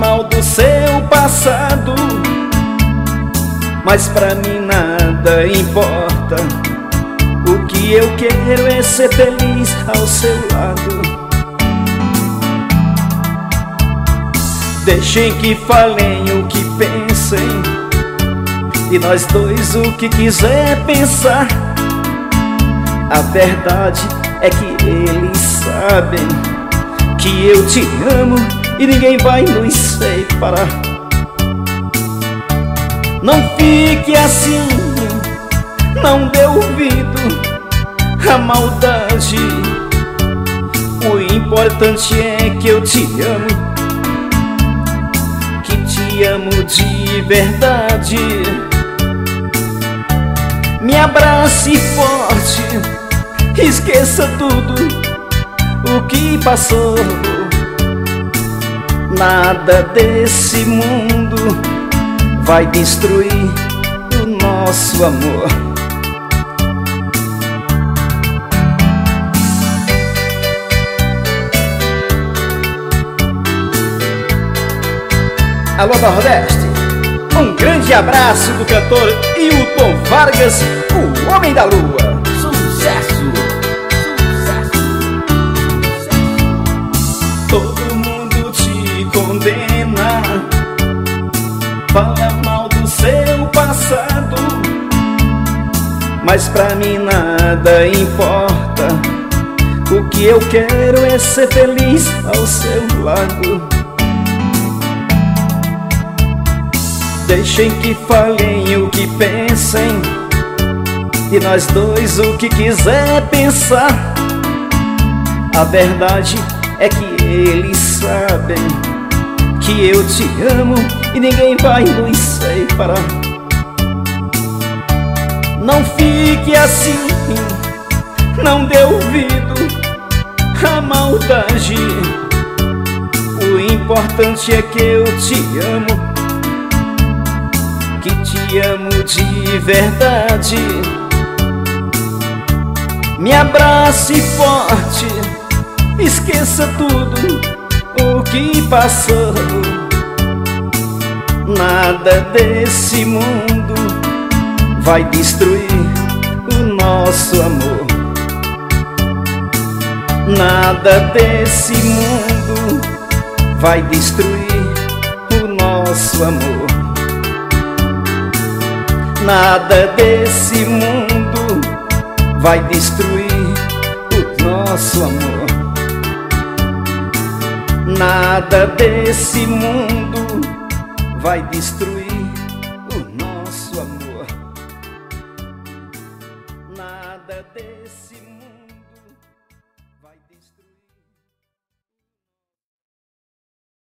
mal do seu passado, mas pra mim nada importa. O que eu quero é ser feliz ao seu lado. Deixem que falem o que pensem, e nós dois o que quiser pensar. A verdade é que eles sabem que eu te amo e ninguém vai nos separar. Não fique assim, não dê ouvido à maldade. O importante é que eu te amo, que te amo de verdade. Me abrace forte, esqueça tudo o que passou. Nada desse mundo vai destruir o nosso amor. Alô Nordeste, um grande abraço do cantor Hilton Vargas, o Homem da Lua. Sucesso! Sucesso! Todo mundo te condena, fala mal do seu passado, mas pra mim nada importa. O que eu quero é ser feliz ao seu lado. Deixem que falem o que pensem, e nós dois o que quiser pensar. A verdade é que eles sabem que eu te amo e ninguém vai nos separar. Não fique assim, não dê ouvido à maldade. O importante é que eu te amo, que te amo de verdade. Me abrace forte, esqueça tudo o que passou. Nada desse mundo vai destruir o nosso amor. Nada desse mundo vai destruir o nosso amor. Nada desse mundo vai destruir o nosso amor. Nada desse mundo vai destruir o nosso amor. Nada desse mundo